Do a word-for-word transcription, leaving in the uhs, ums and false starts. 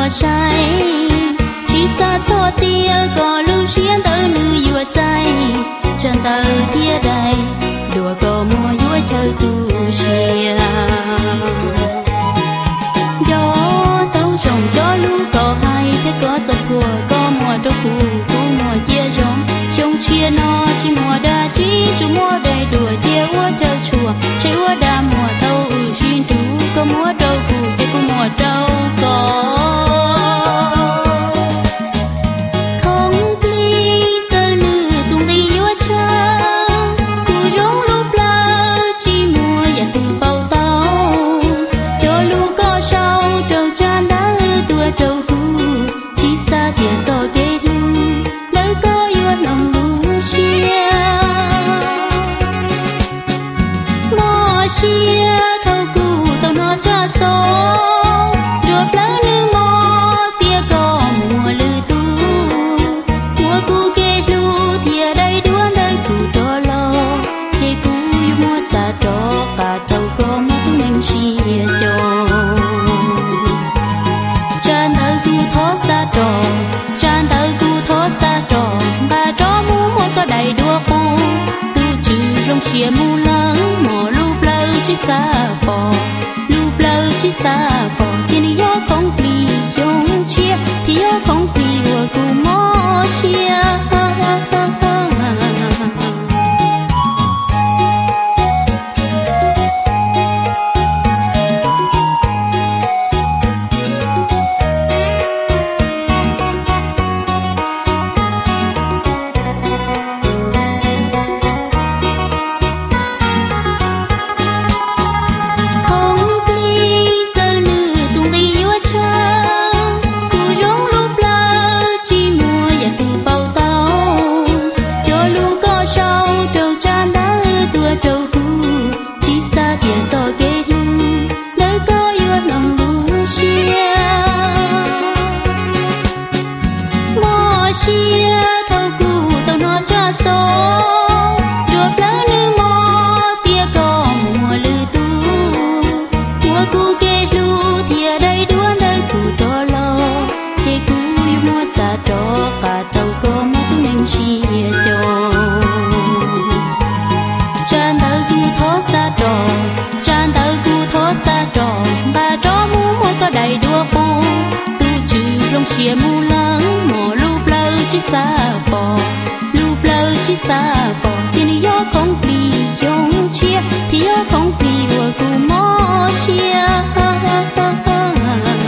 mùa say chỉ xa cho tia có lưu xuyên tớ nữ vừaใจchân tớ tia đầy đùa có mùa vui chơi tu xia gió tấu trồng gió lũ có hay thế có giật của có mùa trâu cù có mùa chia giống trong chia nó chỉ mùa đa chỉ chú mùa đầy đùa tia úa chơi chùa chơi úa đa mùa thâu ừ xuyên tú có mùa trâu cù chơi có mùa trâu có chia mu lắng mò lúp lâu chỉ xa bò lúp lâu chỉ xa bò thì gió không pli giống chia thì gió không pli của cụ mò chia chia mu lắng mò lúp lâu chỉ xa bò lúp lâu chỉ xa bò thì gió không pli giống chia thì gió không pli của cụ mò chia